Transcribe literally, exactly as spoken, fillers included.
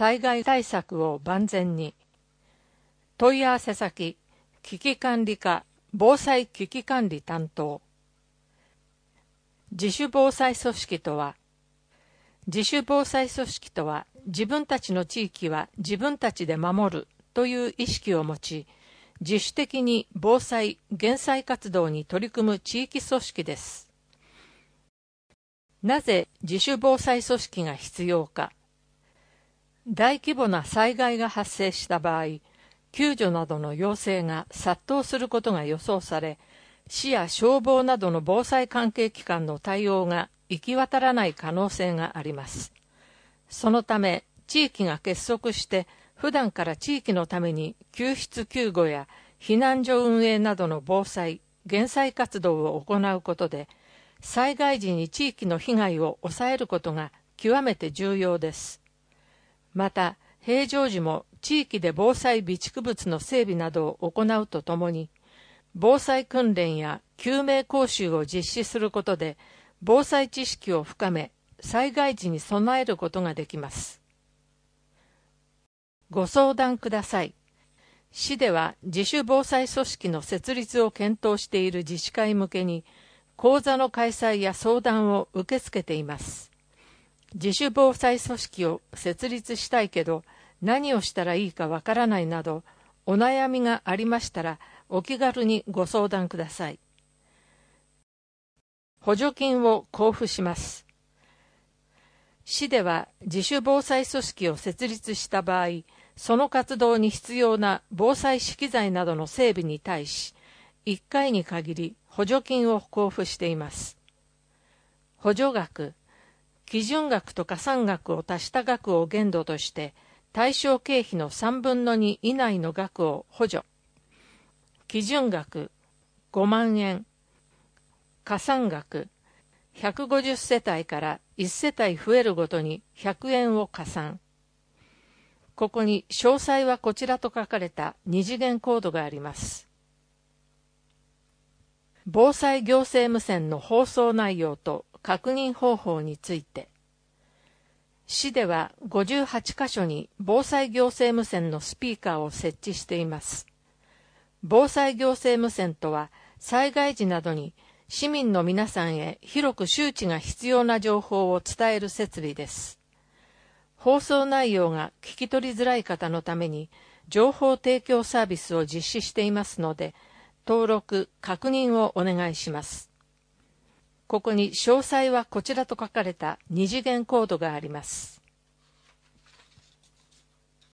災害対策を万全に。問い合わせ先、危機管理課防災危機管理担当。自主防災組織とは、自主防災組織とは、自分たちの地域は自分たちで守るという意識を持ち、自主的に防災・減災活動に取り組む地域組織です。なぜ自主防災組織が必要か。大規模な災害が発生した場合、救助などの要請が殺到することが予想され、市や消防などの防災関係機関の対応が行き渡らない可能性があります。そのため、地域が結束して普段から地域のために救出救護や避難所運営などの防災・減災活動を行うことで、災害時に地域の被害を抑えることが極めて重要です。また、平常時も地域で防災備蓄物の整備などを行うとともに、防災訓練や救命講習を実施することで、防災知識を深め、災害時に備えることができます。ご相談ください。市では自主防災組織の設立を検討している自治会向けに、講座の開催や相談を受け付けています。自主防災組織を設立したいけど、何をしたらいいかわからないなど、お悩みがありましたら、お気軽にご相談ください。補助金を交付します。市では自主防災組織を設立した場合、その活動に必要な防災資機材などの整備に対し、いっかいに限り補助金を交付しています。補助額、基準額と加算額を足した額を限度として、対象経費のさんぶんのに以内の額を補助。基準額ごまんえん、加算額ひゃくごじゅっせたいからいち世帯増えるごとにひゃくえんを加算。ここに詳細はこちらと書かれた二次元コードがあります。防災行政無線の放送内容と確認方法について。市ではごじゅうはちかしょに防災行政無線のスピーカーを設置しています。防災行政無線とは、災害時などに市民の皆さんへ広く周知が必要な情報を伝える設備です。放送内容が聞き取りづらい方のために、情報提供サービスを実施していますので、登録・確認をお願いします。ここに詳細はこちらと書かれた二次元コードがあります。